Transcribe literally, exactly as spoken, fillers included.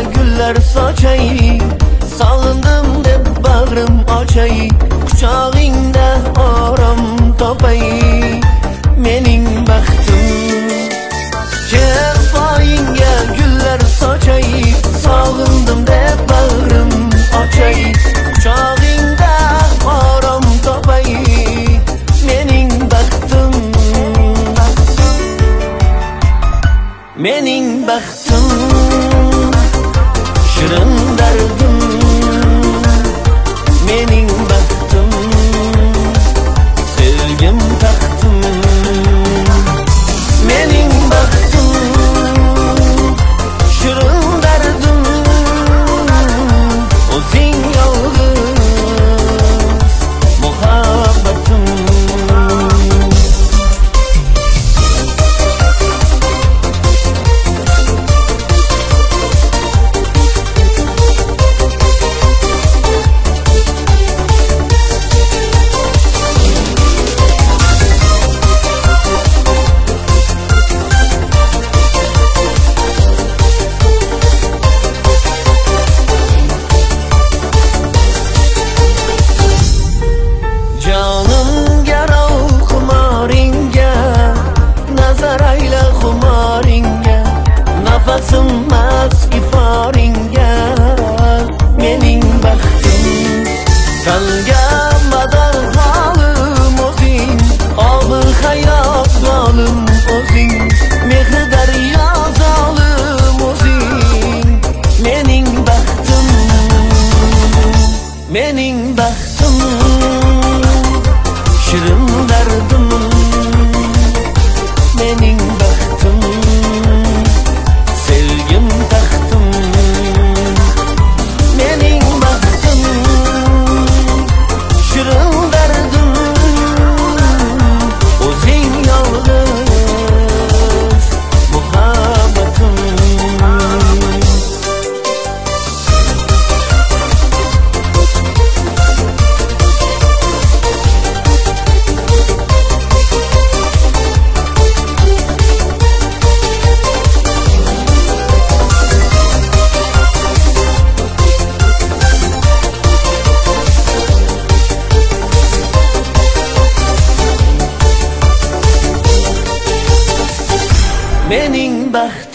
gullar sochay, sog'indim deb bag'rim ochay, quchog'ingda orom topay. Mening baxtim chepoyingga gullar sochay, sog'indim deb bag'rim ochay, quchog'ingda orom topay. Mening baxtim, mening baxtim, shirin dardim. Mening baxtim, sevgim taxtim. Mening baxtim, shirin dardim. O'zing yolg'iz muhabbatim. Nafasim mast iforingga. Mening baxtim, tanga mador holim o'zing, obi hayot zolim o'zing, mehr daryo zolim o'zing. Mening baxtim, mening baxtim, shirin dardim. Mening baxtim, sevgim taxtim. Mening baxtim, shirin dardim. O'zing yolg'iz muhabbatim. Mening baxtim.